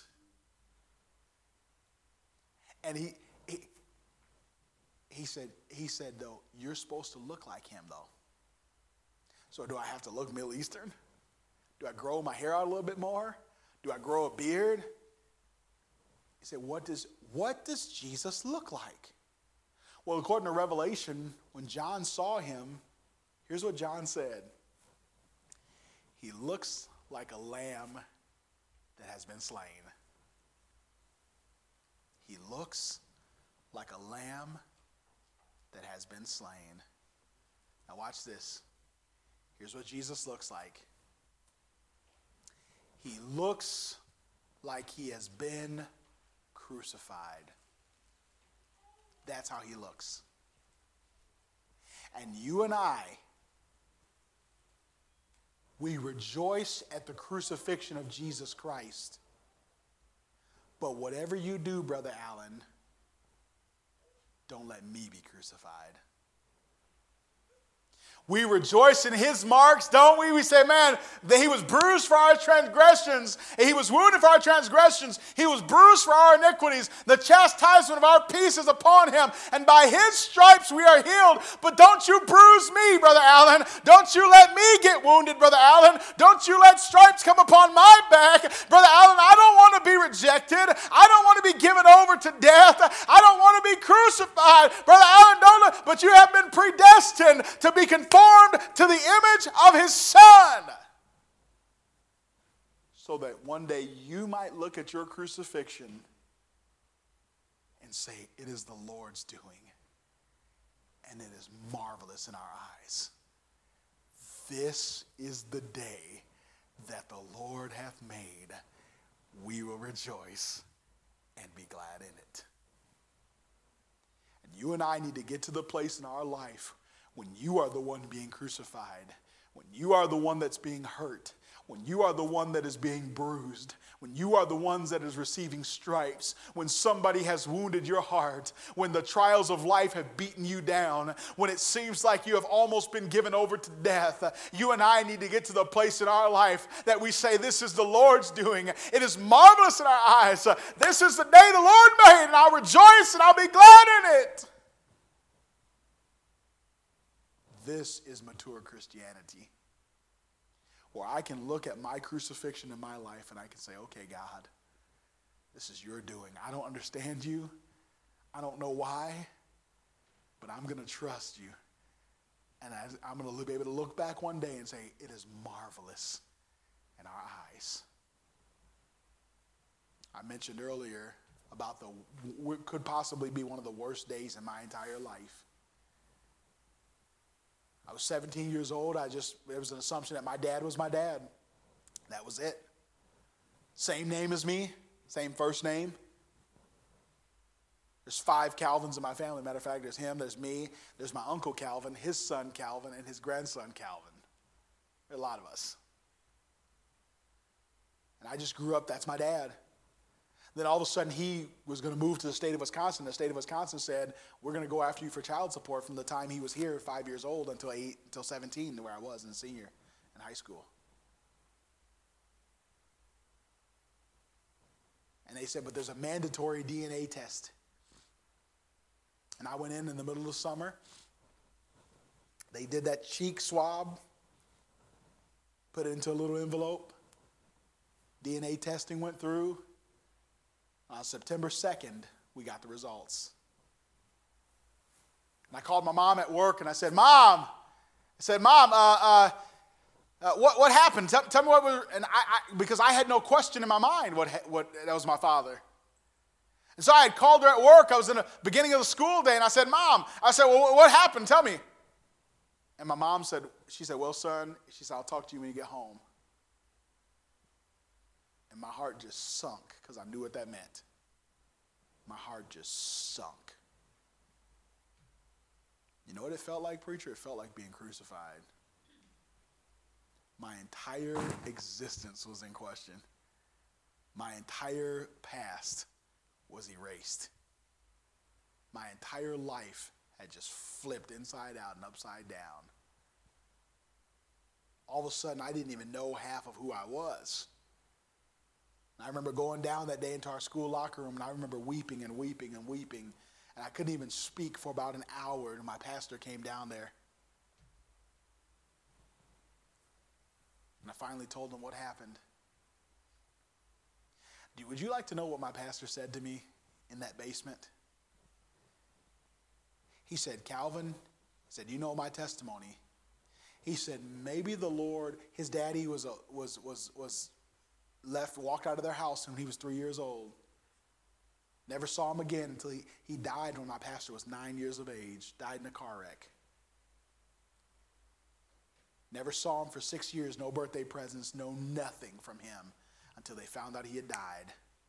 And he, he, he said, he said, though, you're supposed to look like him, though. So do I have to look Middle Eastern? Do I grow my hair out a little bit more? Do I grow a beard? He said, what does, what does Jesus look like? Well, according to Revelation, when John saw him, here's what John said. He looks like a lamb that has been slain. He looks like a lamb that has been slain. Now watch this. Here's what Jesus looks like. He looks like he has been crucified. That's how he looks. And you and I, we rejoice at the crucifixion of Jesus Christ. But whatever you do, Brother Allen, don't let me be crucified. We rejoice in his marks, don't we? We say, man, that he was bruised for our transgressions. He was wounded for our transgressions. He was bruised for our iniquities. The chastisement of our peace is upon him. And by his stripes we are healed. But don't you bruise me, Brother Allen. Don't you let me get wounded, Brother Allen. Don't you let stripes come upon my back. Brother Allen, I don't want to be rejected. I don't want to be given over to death. I don't want to be crucified. Brother Allen, don't, but you have been predestined to be conformed to the image of his Son, so that one day you might look at your crucifixion and say, it is the Lord's doing, and it is marvelous in our eyes. This is the day that the Lord hath made, we will rejoice and be glad in it. And you and I need to get to the place in our life when you are the one being crucified, when you are the one that's being hurt, when you are the one that is being bruised, when you are the ones that is receiving stripes, when somebody has wounded your heart, when the trials of life have beaten you down, when it seems like you have almost been given over to death, you and I need to get to the place in our life that we say, this is the Lord's doing. It is marvelous in our eyes. This is the day the Lord made, and I'll rejoice and I'll be glad in it. This is mature Christianity, where I can look at my crucifixion in my life and I can say, okay, God, this is your doing. I don't understand you. I don't know why, but I'm going to trust you. And I, I'm going to be able to look back one day and say, it is marvelous in our eyes. I mentioned earlier about the, what could possibly be one of the worst days in my entire life. I was seventeen years old. I just, there was an assumption that my dad was my dad. That was it. Same name as me, same first name. There's five Calvins in my family. Matter of fact, there's him, there's me, there's my uncle Calvin, his son Calvin, and his grandson Calvin. There are a lot of us. And I just grew up, that's my dad. Then all of a sudden he was going to move to the state of Wisconsin. The state of Wisconsin said, we're going to go after you for child support from the time he was here, five years old, until eight, until seventeen, where I was in senior in high school. And they said, but there's a mandatory D N A test. And I went in in the middle of the summer. They did that cheek swab, put it into a little envelope. D N A testing went through. On September second, we got the results. And I called my mom at work and I said, Mom, I said, Mom, uh, uh, uh, what, what happened? Tell, tell me what was, and I, I, because I had no question in my mind what, what, that was my father. And so I had called her at work. I was in the beginning of the school day and I said, Mom, I said, well, what happened? Tell me. And my mom said, she said, well, son, she said, I'll talk to you when you get home. And my heart just sunk because I knew what that meant. My heart just sunk. You know what it felt like, preacher? It felt like being crucified. My entire existence was in question. My entire past was erased. My entire life had just flipped inside out and upside down. All of a sudden, I didn't even know half of who I was. I remember going down that day into our school locker room, and I remember weeping and weeping and weeping, and I couldn't even speak for about an hour, and my pastor came down there. And I finally told him what happened. Would you like to know what my pastor said to me in that basement? He said, Calvin, he said, you know my testimony. He said, maybe the Lord, his daddy was a, was was was left, walked out of their house when he was three years old. Never saw him again until he, he died when my pastor was nine years of age, died in a car wreck. Never saw him for six years, no birthday presents, no nothing from him until they found out he had died.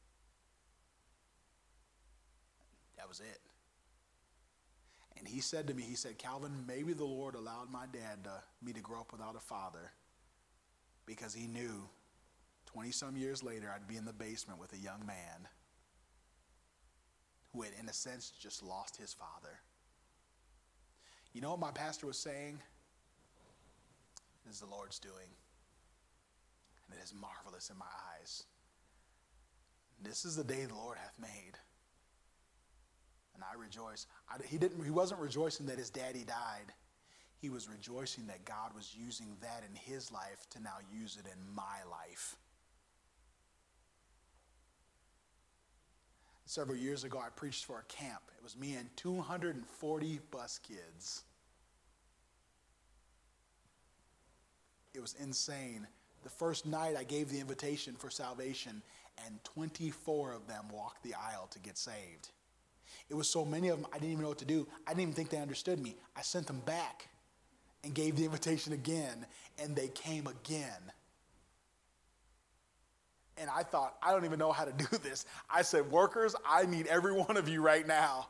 That was it. And he said to me, he said, Calvin, maybe the Lord allowed my dad to, me to grow up without a father because he knew twenty-some years later I'd be in the basement with a young man who had, in a sense, just lost his father. You know what my pastor was saying? This is the Lord's doing, and it is marvelous in my eyes. This is the day the Lord hath made, and I rejoice. I, he didn't. He wasn't rejoicing that his daddy died. He was rejoicing that God was using that in his life to now use it in my life. Several years ago, I preached for a camp. It was me and two hundred forty bus kids. It was insane. The first night I gave the invitation for salvation, and twenty-four of them walked the aisle to get saved. It was so many of them, I didn't even know what to do. I didn't even think they understood me. I sent them back and gave the invitation again, and they came again. And I thought, I don't even know how to do this. I said, workers, I need every one of you right now.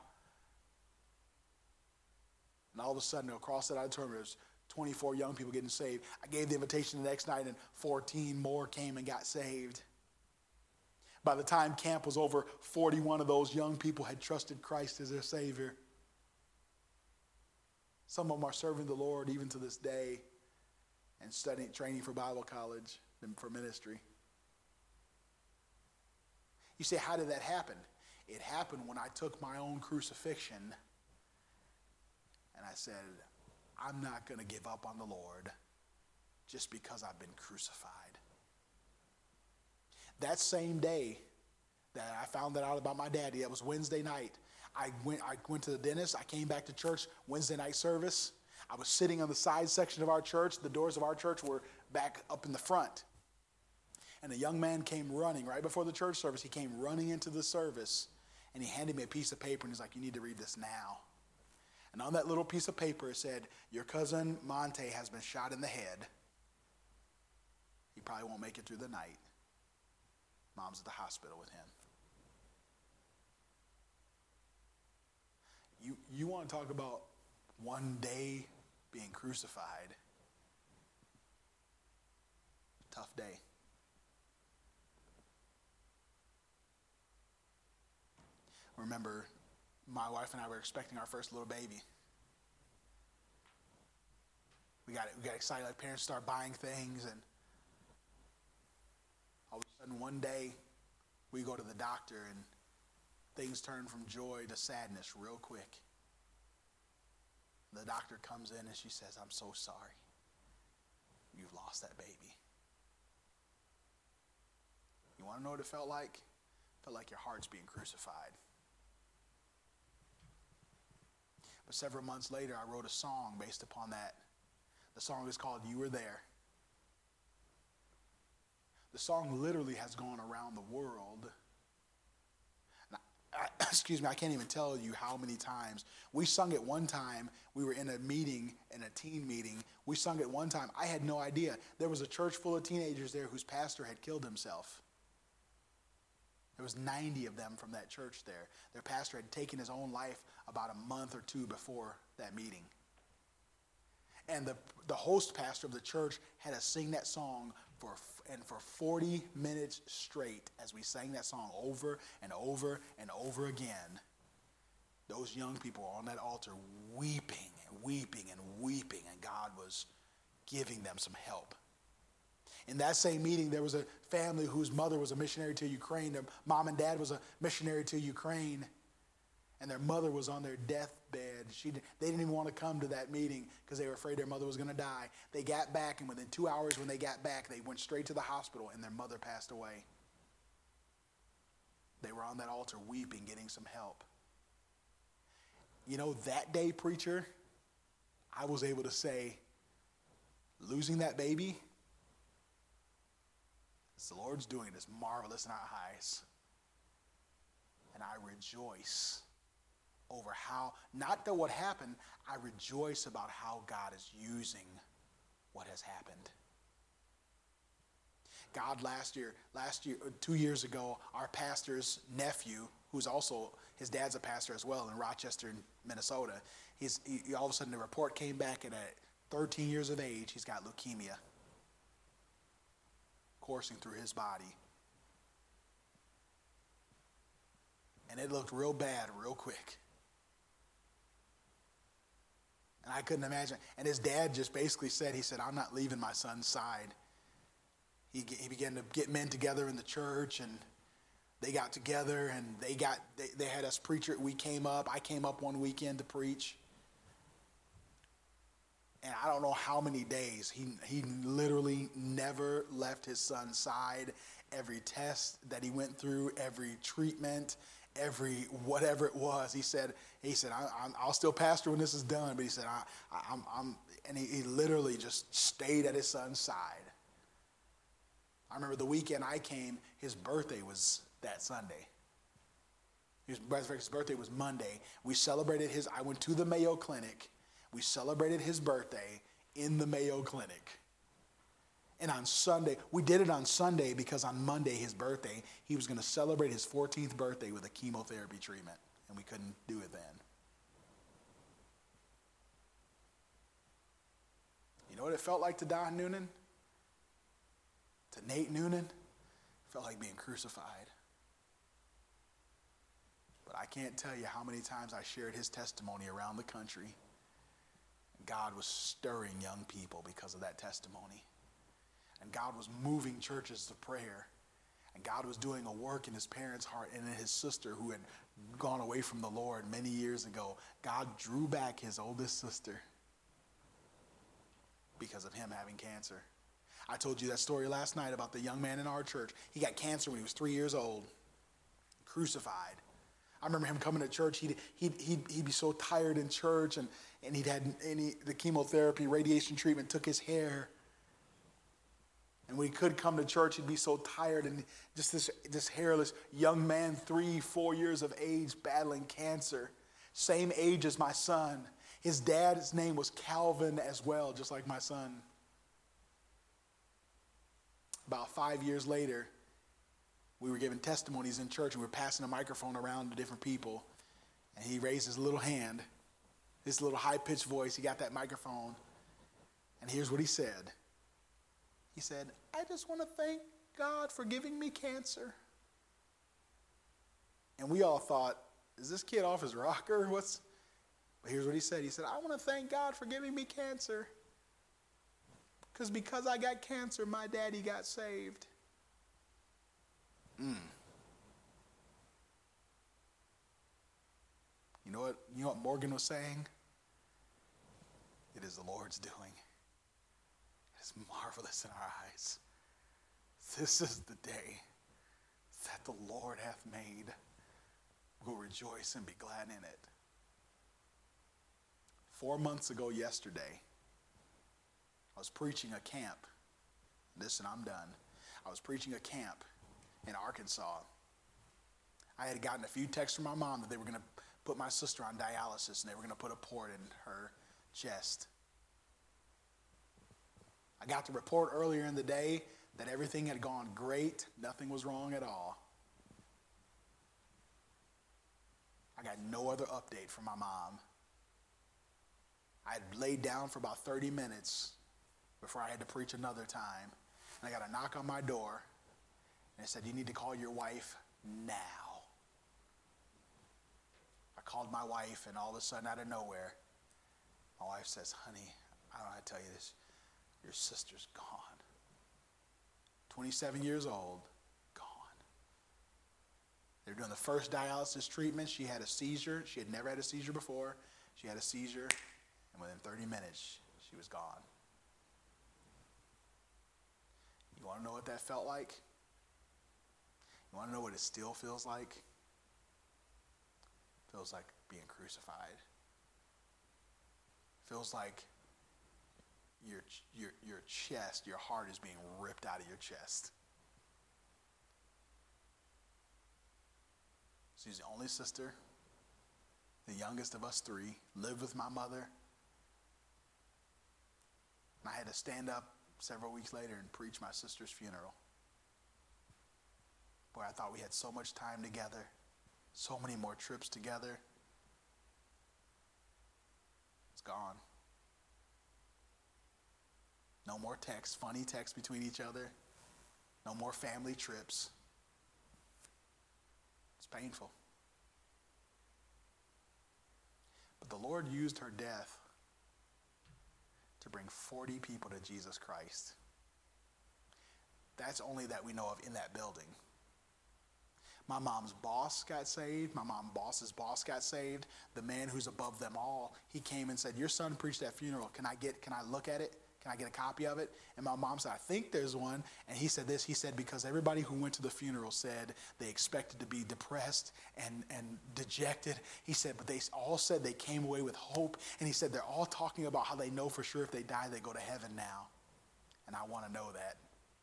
And all of a sudden, across that auditorium, there's twenty-four young people getting saved. I gave the invitation the next night, and fourteen more came and got saved. By the time camp was over, forty-one of those young people had trusted Christ as their Savior. Some of them are serving the Lord even to this day and studying, training for Bible college and for ministry. You say, how did that happen? It happened when I took my own crucifixion and I said, I'm not going to give up on the Lord just because I've been crucified. That same day that I found that out about my daddy, that was Wednesday night, I went, I went to the dentist. I came back to church, Wednesday night service. I was sitting on the side section of our church. The doors of our church were back up in the front. And a young man came running right before the church service. He came running into the service, and he handed me a piece of paper, and he's like, you need to read this now. And on that little piece of paper, it said, your cousin Monte has been shot in the head. He probably won't make it through the night. Mom's at the hospital with him. You, you want to talk about one day being crucified. Tough day. Remember, my wife and I were expecting our first little baby. We got we got excited, like parents start buying things, and all of a sudden one day we go to the doctor and things turn from joy to sadness real quick. The doctor comes in and she says, I'm so sorry. You've lost that baby. You want to know what it felt like? It felt like your heart's being crucified. But several months later, I wrote a song based upon that. The song is called You Were There. The song literally has gone around the world. And I, I, excuse me, I can't even tell you how many times. We sung it one time. We were in a meeting, in a teen meeting. We sung it one time. I had no idea. There was a church full of teenagers there whose pastor had killed himself. There was ninety of them from that church there. Their pastor had taken his own life about a month or two before that meeting. And the, the host pastor of the church had us sing that song for and for forty minutes straight as we sang that song over and over and over again. Those young people were on that altar weeping and weeping and weeping, and God was giving them some help. In that same meeting, there was a family whose mother was a missionary to Ukraine. Their mom and dad was a missionary to Ukraine. And their mother was on their deathbed. She, they didn't even want to come to that meeting because they were afraid their mother was going to die. They got back, and within two hours when they got back, they went straight to the hospital, and their mother passed away. They were on that altar weeping, getting some help. You know, that day, preacher, I was able to say, losing that baby, the Lord's doing this marvelous in our eyes. And I rejoice over how, not that what happened, I rejoice about how God is using what has happened. God last year, last year, two years ago, our pastor's nephew, who's also, his dad's a pastor as well in Rochester, Minnesota, he's, he, all of a sudden the report came back, and at thirteen years of age, he's got leukemia coursing through his body. And it looked real bad real quick. And I couldn't imagine. And his dad just basically said, he said, I'm not leaving my son's side. He, he began to get men together in the church, and they got together, and they got they, they had us preach it. We came up. I came up one weekend to preach. And I don't know how many days, he he literally never left his son's side. Every test that he went through, every treatment, every whatever it was, he said, he said, I, I'm, I'll still pastor when this is done. But he said, I, I, I'm, I'm, and he, he literally just stayed at his son's side. I remember the weekend I came, his birthday was that Sunday. His birthday was Monday. We celebrated his, I went to the Mayo Clinic. We celebrated his birthday in the Mayo Clinic. And on Sunday, we did it on Sunday because on Monday, his birthday, he was going to celebrate his fourteenth birthday with a chemotherapy treatment. And we couldn't do it then. You know what it felt like to Don Noonan? To Nate Noonan? It felt like being crucified. But I can't tell you how many times I shared his testimony around the country. God was stirring young people because of that testimony. And God was moving churches to prayer. And God was doing a work in his parents' heart and in his sister who had gone away from the Lord many years ago. God drew back his oldest sister because of him having cancer. I told you that story last night about the young man in our church. He got cancer when he was three years old, crucified. I remember him coming to church. He'd, he'd, he'd, he'd be so tired in church, and, and he'd had any, the chemotherapy, radiation treatment took his hair. And when he could come to church, he'd be so tired, and just this, this hairless young man, three, four years of age, battling cancer. Same age as my son. His dad's name was Calvin as well, just like my son. About five years later, we were giving testimonies in church, and we were passing a microphone around to different people. And he raised his little hand, his little high-pitched voice. He got that microphone. And here's what he said. He said, I just want to thank God for giving me cancer. And we all thought, is this kid off his rocker? What's... But here's what he said. He said, I want to thank God for giving me cancer. Because because I got cancer, my daddy got saved. Mm. You know what? You know what Morgan was saying? It is the Lord's doing. It is marvelous in our eyes. This is the day that the Lord hath made. We'll rejoice and be glad in it. Four months ago yesterday, I was preaching a camp. Listen, I'm done. I was preaching a camp in Arkansas. I had gotten a few texts from my mom that they were going to put my sister on dialysis, and they were going to put a port in her chest. I got the report earlier in the day that everything had gone great. Nothing was wrong at all. I got no other update from my mom. I had laid down for about thirty minutes before I had to preach another time. And I got a knock on my door. And it said, you need to call your wife now. I called my wife, and all of a sudden, out of nowhere, my wife says, honey, I don't know how to tell you this. Your sister's gone. twenty-seven years old, gone. They were doing the first dialysis treatment. She had a seizure. She had never had a seizure before. She had a seizure, and within thirty minutes, she was gone. You want to know what that felt like? You want to know what it still feels like? It feels like being crucified. It feels like your, your, your chest, your heart is being ripped out of your chest. She's the only sister, the youngest of us three, lived with my mother. And I had to stand up several weeks later and preach my sister's funeral. Boy, I thought we had so much time together, so many more trips together. It's gone. No more texts, funny texts between each other. No more family trips. It's painful. But the Lord used her death to bring forty people to Jesus Christ. That's only that we know of in that building. My mom's boss got saved. My mom's boss's boss got saved. The man who's above them all, he came and said, your son preached at funeral. Can I get, can I look at it? Can I get a copy of it? And my mom said, I think there's one. And he said this, he said, because everybody who went to the funeral said they expected to be depressed and, and dejected. He said, but they all said they came away with hope. And he said, they're all talking about how they know for sure if they die, they go to heaven now. And I want to know that.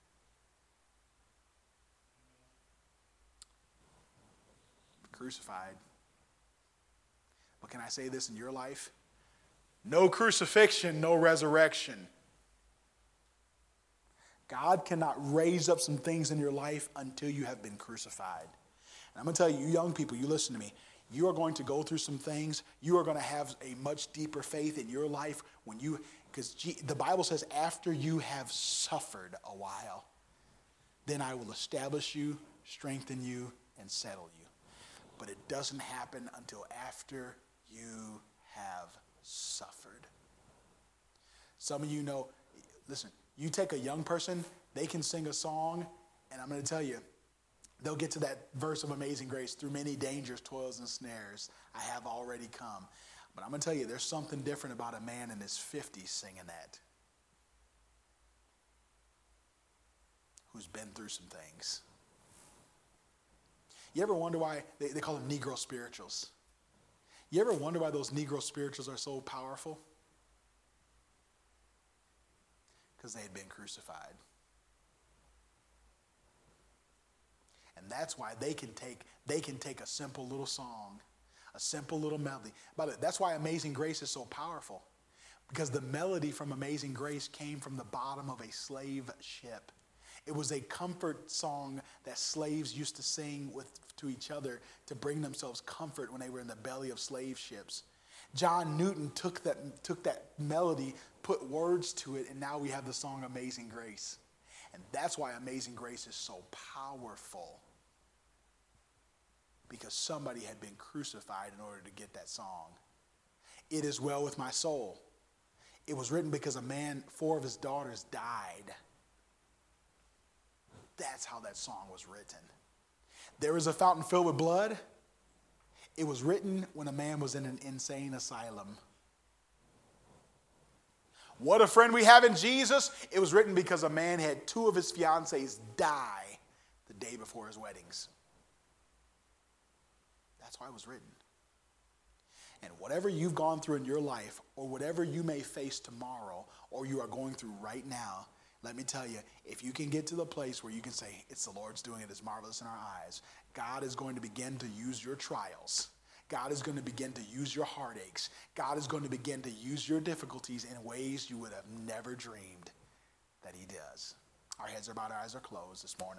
Crucified. But can I say this in your life? No crucifixion, no resurrection. God cannot raise up some things in your life until you have been crucified. And I'm going to tell you, you young people, you listen to me. You are going to go through some things. You are going to have a much deeper faith in your life when you, because the Bible says after you have suffered a while, then I will establish you, strengthen you, and settle you. But it doesn't happen until after you have suffered. Some of you know, listen, you take a young person, they can sing a song, and I'm going to tell you, they'll get to that verse of Amazing Grace, through many dangers, toils, and snares, I have already come. But I'm going to tell you, there's something different about a man in his fifties singing that, who's been through some things. You ever wonder why, they, they call them Negro spirituals. You ever wonder why those Negro spirituals are so powerful? Because they had been crucified. And that's why they can take they can take a simple little song, a simple little melody. But that's why Amazing Grace is so powerful. Because the melody from Amazing Grace came from the bottom of a slave ship. It was a comfort song that slaves used to sing with to each other to bring themselves comfort when they were in the belly of slave ships. John Newton took that took that melody, put words to it, and now we have the song Amazing Grace. And that's why Amazing Grace is so powerful. Because somebody had been crucified in order to get that song. It is well with my soul. It was written because a man, four of his daughters died. That's how that song was written. There is a fountain filled with blood. It was written when a man was in an insane asylum. What a friend we have in Jesus. It was written because a man had two of his fiancées die the day before his weddings. That's why it was written. And whatever you've gone through in your life, or whatever you may face tomorrow, or you are going through right now, let me tell you, if you can get to the place where you can say, it's the Lord's doing it, it's marvelous in our eyes, God is going to begin to use your trials. God is going to begin to use your heartaches. God is going to begin to use your difficulties in ways you would have never dreamed that he does. Our heads are bowed, our eyes are closed this morning.